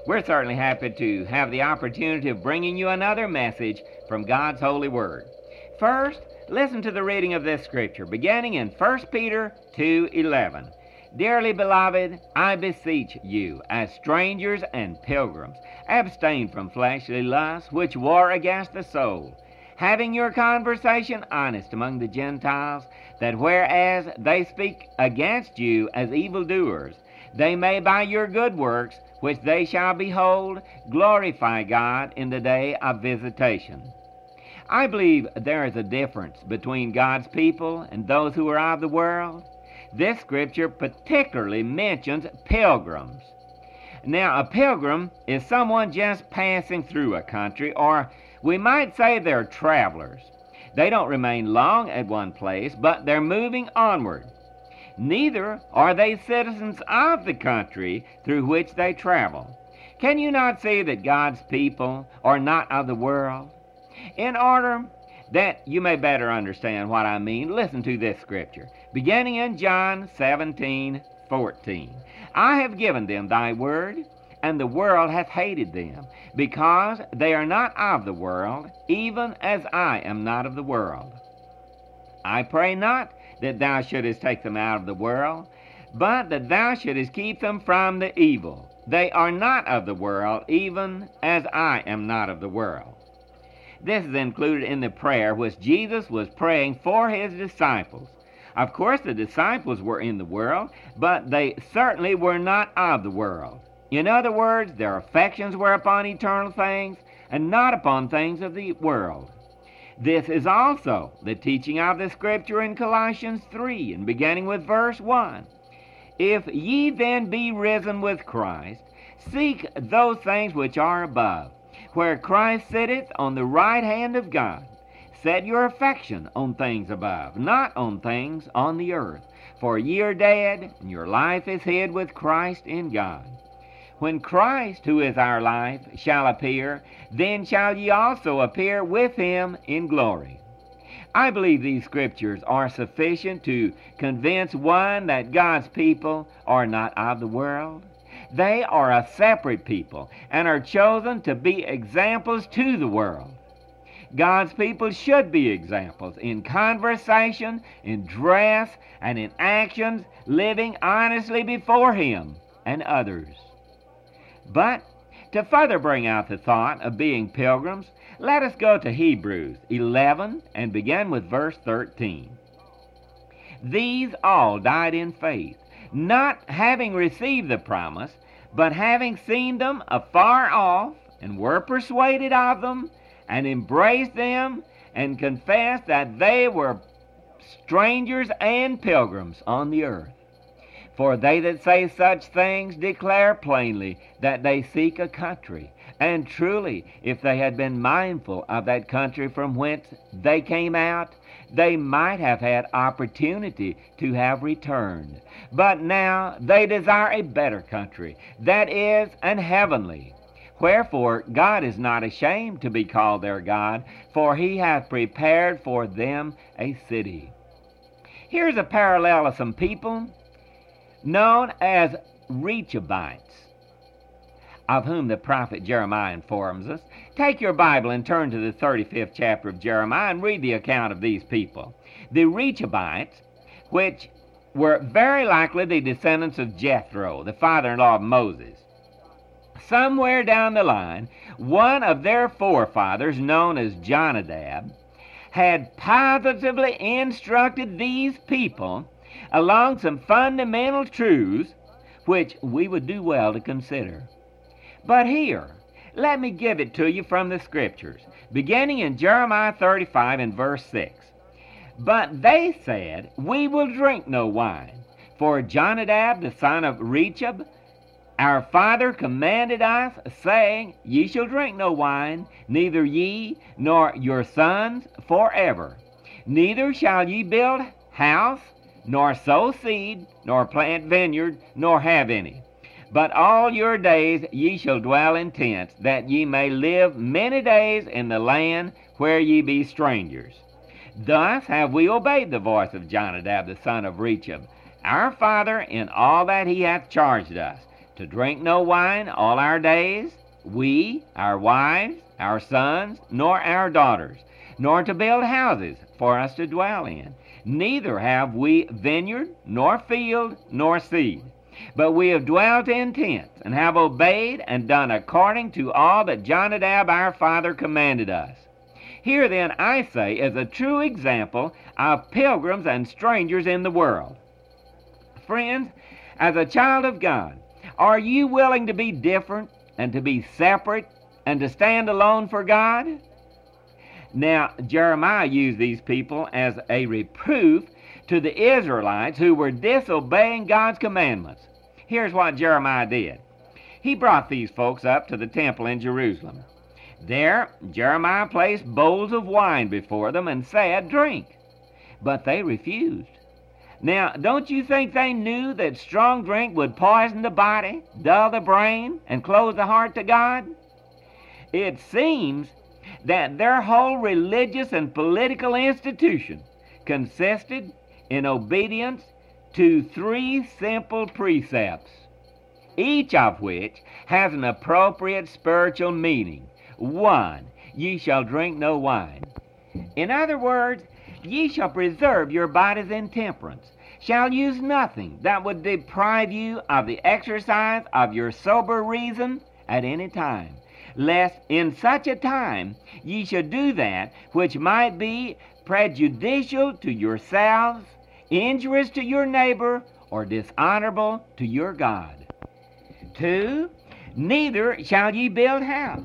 We're certainly happy to have the opportunity of bringing you another message from God's holy word. First, listen to the reading of this scripture, beginning in 1 Peter 2:11. Dearly beloved, I beseech you, as strangers and pilgrims, abstain from fleshly lusts which war against the soul, having your conversation honest among the Gentiles, that whereas they speak against you as evildoers, they may by your good works, which they shall behold, glorify God in the day of visitation. I believe there is a difference between God's people and those who are of the world. This scripture particularly mentions pilgrims. Now, a pilgrim is someone just passing through a country, or we might say they're travelers. They don't remain long at one place, but they're moving onward. Neither are they citizens of the country through which they travel. Can you not see that God's people are not of the world? In order that you may better understand what I mean, listen to this scripture, beginning in John 17:14. I have given them thy word, and the world hath hated them, because they are not of the world, even as I am not of the world. I pray not that thou shouldest take them out of the world, but that thou shouldest keep them from the evil. They are not of the world, even as I am not of the world. This is included in the prayer which Jesus was praying for his disciples. Of course, the disciples were in the world, but they certainly were not of the world. In other words, their affections were upon eternal things and not upon things of the world. This is also the teaching of the scripture in Colossians 3, and beginning with verse 1. If ye then be risen with Christ, seek those things which are above, where Christ sitteth on the right hand of God. Set your affection on things above, not on things on the earth. For ye are dead, and your life is hid with Christ in God. When Christ, who is our life, shall appear, then shall ye also appear with him in glory. I believe these scriptures are sufficient to convince one that God's people are not of the world. They are a separate people and are chosen to be examples to the world. God's people should be examples in conversation, in dress, and in actions, living honestly before him and others. But to further bring out the thought of being pilgrims, let us go to Hebrews 11 and begin with verse 13. These all died in faith, not having received the promise, but having seen them afar off, and were persuaded of them, and embraced them, and confessed that they were strangers and pilgrims on the earth. For they that say such things declare plainly that they seek a country. And truly, if they had been mindful of that country from whence they came out, they might have had opportunity to have returned. But now they desire a better country, that is, an heavenly. Wherefore God is not ashamed to be called their God, for he hath prepared for them a city. Here's a parallel of some people known as Rechabites, of whom the prophet Jeremiah informs us. Take your Bible and turn to the 35th chapter of Jeremiah and read the account of these people. The Rechabites, which were very likely the descendants of Jethro, the father-in-law of Moses. Somewhere down the line, one of their forefathers, known as Jonadab, had positively instructed these people along some fundamental truths which we would do well to consider. But here, let me give it to you from the scriptures, beginning in Jeremiah 35 and verse 6. But they said, we will drink no wine, for Jonadab the son of Rechab, our father, commanded us, saying, ye shall drink no wine, neither ye nor your sons forever. Neither shall ye build house, nor sow seed, nor plant vineyard, nor have any. But all your days ye shall dwell in tents, that ye may live many days in the land where ye be strangers. Thus have we obeyed the voice of Jonadab the son of Rechab, our father, in all that he hath charged us, to drink no wine all our days, we, our wives, our sons, nor our daughters, nor to build houses for us to dwell in. Neither have we vineyard, nor field, nor seed. But we have dwelt in tents, and have obeyed and done according to all that Jonadab our father commanded us. Here then, I say, is a true example of pilgrims and strangers in the world. Friends, as a child of God, are you willing to be different and to be separate and to stand alone for God? Now, Jeremiah used these people as a reproof to the Israelites who were disobeying God's commandments. Here's what Jeremiah did. He brought these folks up to the temple in Jerusalem. There, Jeremiah placed bowls of wine before them and said, "Drink." But they refused. Now, don't you think they knew that strong drink would poison the body, dull the brain, and close the heart to God? It seems that their whole religious and political institution consisted in obedience to 3 simple precepts, each of which has an appropriate spiritual meaning. 1, ye shall drink no wine. In other words, ye shall preserve your bodies in temperance, shall use nothing that would deprive you of the exercise of your sober reason at any time, lest in such a time ye should do that which might be prejudicial to yourselves, injurious to your neighbor, or dishonorable to your God. 2, neither shall ye build house.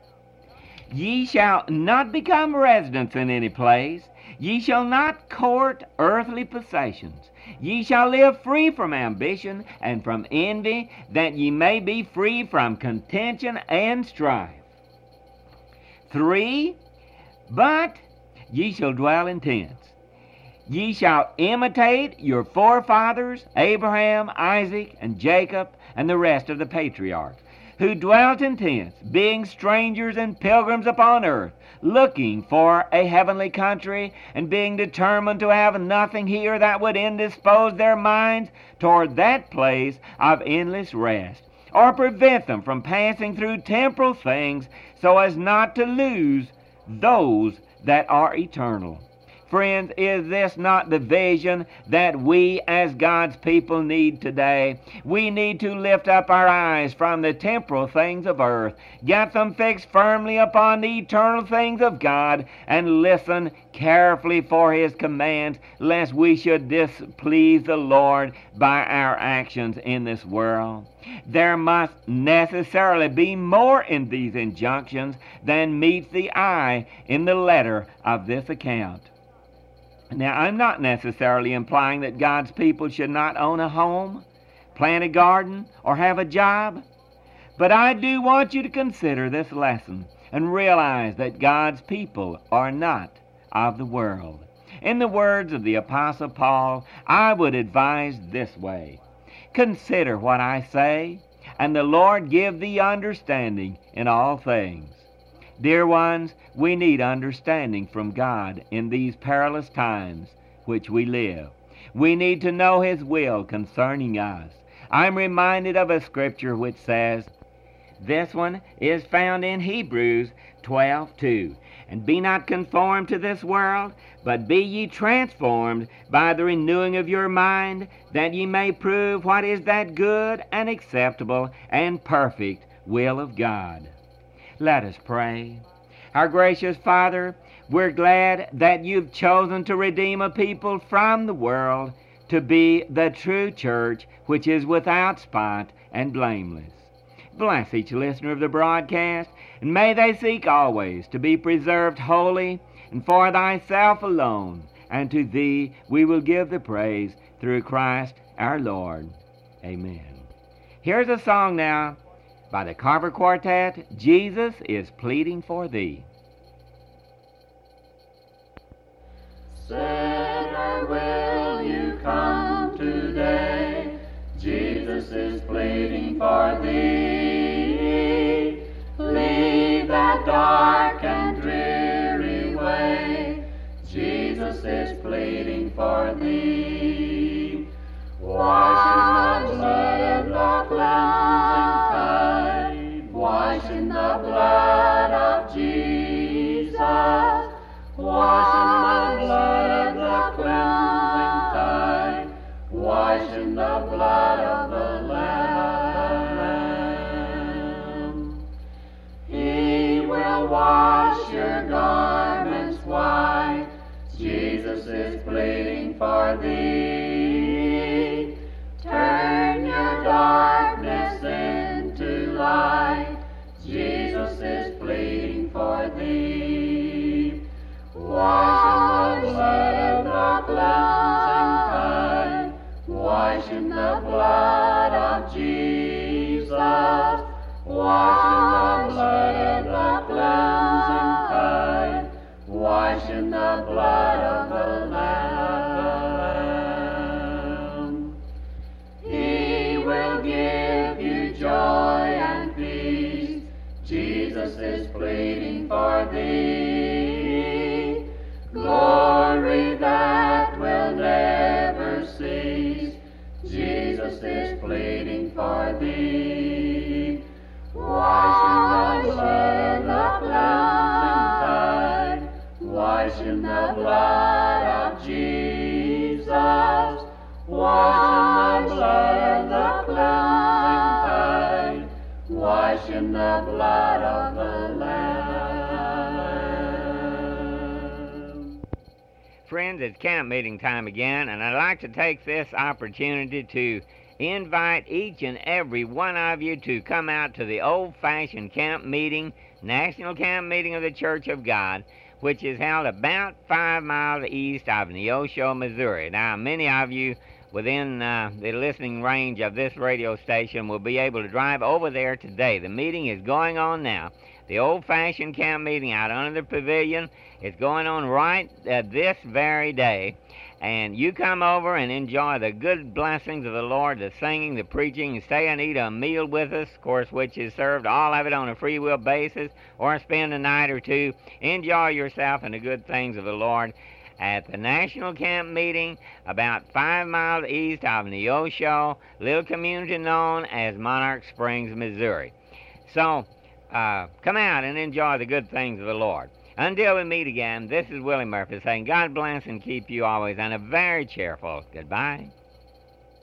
Ye shall not become residents in any place. Ye shall not court earthly possessions. Ye shall live free from ambition and from envy, that ye may be free from contention and strife. 3, but ye shall dwell in tents. Ye shall imitate your forefathers, Abraham, Isaac, and Jacob, and the rest of the patriarchs, who dwelt in tents, being strangers and pilgrims upon earth, looking for a heavenly country, and being determined to have nothing here that would indispose their minds toward that place of endless rest, or prevent them from passing through temporal things, so as not to lose those that are eternal. Friends, is this not the vision that we as God's people need today? We need to lift up our eyes from the temporal things of earth, get them fixed firmly upon the eternal things of God, and listen carefully for His commands, lest we should displease the Lord by our actions in this world. There must necessarily be more in these injunctions than meets the eye in the letter of this account. Now, I'm not necessarily implying that God's people should not own a home, plant a garden, or have a job, but I do want you to consider this lesson and realize that God's people are not of the world. In the words of the Apostle Paul, I would advise this way: consider what I say, and the Lord give thee understanding in all things. Dear ones, we need understanding from God in these perilous times which we live. We need to know His will concerning us. I'm reminded of a scripture which says, this one is found in Hebrews 12:2, and be not conformed to this world, but be ye transformed by the renewing of your mind, that ye may prove what is that good and acceptable and perfect will of God. Let us pray. Our gracious Father, we're glad that you've chosen to redeem a people from the world to be the true church, which is without spot and blameless. Bless each listener of the broadcast, and may they seek always to be preserved holy and for thyself alone, and to thee we will give the praise through Christ our Lord. Amen. Here's a song now by the Carver Quartet, Jesus is Pleading for Thee. Sinner, will you come today? Jesus is pleading for thee. Leave that dark and dreary way. Jesus is pleading for thee. Wash in the blood of the cleansing Jesus is pleading for thee. Glory that will never cease. Jesus is pleading for thee. Wash in the blood of cleansing tide. Wash in the blood of Jesus. Wash in the blood of cleansing tide. Wash in the blood of the Lamb. Friends, it's camp meeting time again, and I'd like to take this opportunity to invite each and every one of you to come out to the old-fashioned camp meeting, National Camp Meeting of the Church of God, which is held about 5 miles east of Neosho, Missouri. Now, many of you within the listening range of this radio station will be able to drive over there today. The meeting is going on now. The old-fashioned camp meeting out under the pavilion is going on right this very day. And you come over and enjoy the good blessings of the Lord, the singing, the preaching, and stay and eat a meal with us, of course, which is served, all of it on a free will basis, or spend a night or two. Enjoy yourself and the good things of the Lord at the National Camp Meeting about 5 miles east of Neosho, little community known as Monarch Springs, Missouri. So, come out and enjoy the good things of the Lord. Until we meet again, this is Willie Murphy saying God bless and keep you always, and a very cheerful goodbye.